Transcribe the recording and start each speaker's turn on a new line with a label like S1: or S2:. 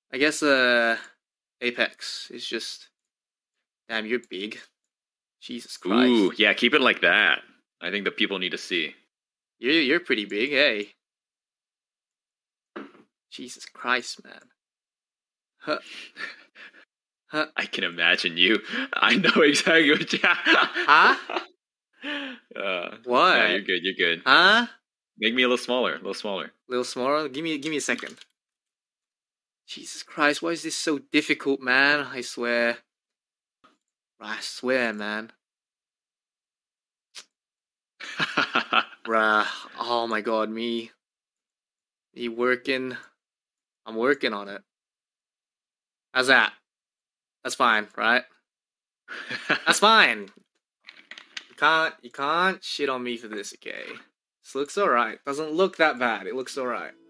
S1: I guess Apex is just damn. You're big. Jesus
S2: Ooh,
S1: Christ.
S2: yeah, keep it like that. I think the people need to see.
S1: You're pretty big, hey. Jesus Christ, man. Huh. Huh.
S2: I can imagine you. I know exactly what you.
S1: Huh?
S2: No,
S1: What?
S2: you're good. You're good.
S1: Huh?
S2: Make me a little smaller. A little smaller.
S1: Little smaller? Give me a second. Jesus Christ, why is this so difficult, man? I swear. I swear, man. Bruh. Oh my god, me working. I'm working on it. How's that? That's fine, right? That's fine. You can't shit on me for this, okay? This looks alright. Doesn't look that bad. It looks alright.